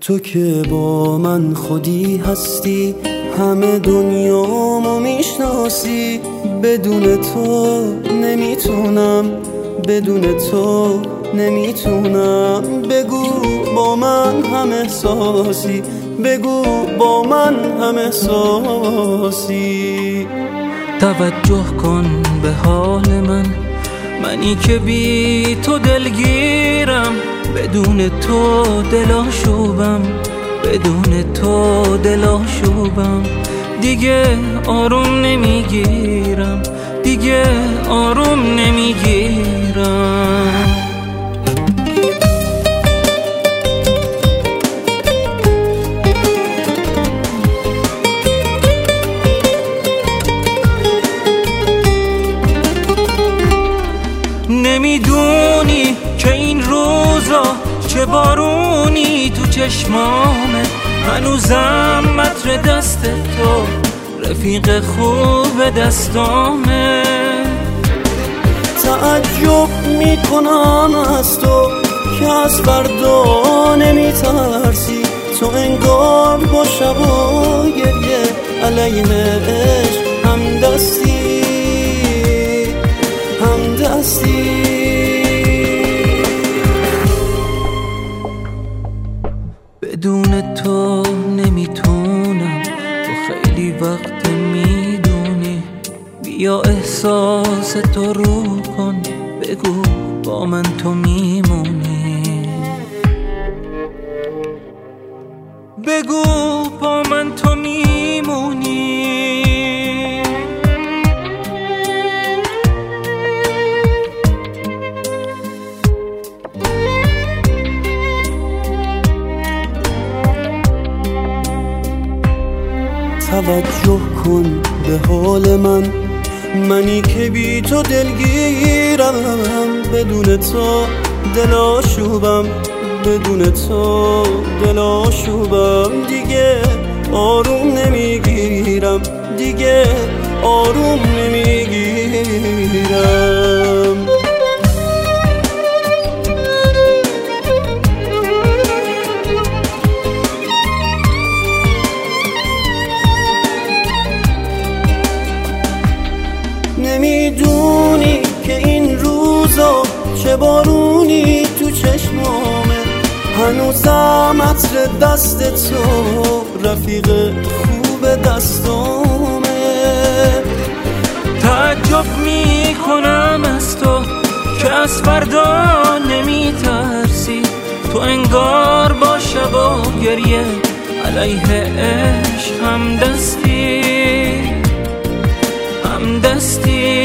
تو که با من خودی هستی، همه دنیامو میشناسی. بدون تو نمیتونم، بدون تو نمیتونم. بگو با من هم احساسی، بگو با من هم احساسی. توجه کن به حال من، منی که بی تو دلگیرم. بدون تو دلاشوبم، بدون تو دلاشوبم. دیگه آروم نمیگیرم، دیگه آروم نمیگیرم. نمیدونی که این روزا چه بارونی تو چشمامه. هنوزم متر دست تو رفیق خوب دستامه. تعجب میکنم از تو که از فردا نمیترسی. تو انگار با شب و گریه علیهش همدستی، همدستی. بدون تو نمیتونم، تو خیلی وقت میدونی. بیا احساس تو رو کن، بگو با من تو میمونی. بگو با من تو میمونی. توجه کن به حال من، منی که بی تو دلگیرم. بدون تو دلاشوبم، بدون تو دلاشوبم. دیگه آروم نمیگیرم، دیگه آروم نمیگیرم. نمیدونی که این روزا چه بارونی تو چشمامه. هنوزم عطر دست تو رفیق خوب دستامه. تعجب میکنم از تو که از فردا نمیترسی. تو انگار با شب و گریه علیه عشق همدستی، همدستی.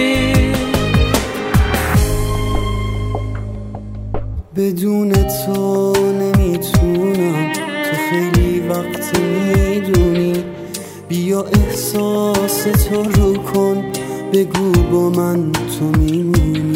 بدون تو نمیتونم، تو خیلی وقت میدونی. بیا احساس تو رو کن، بگو با من تو میمونی.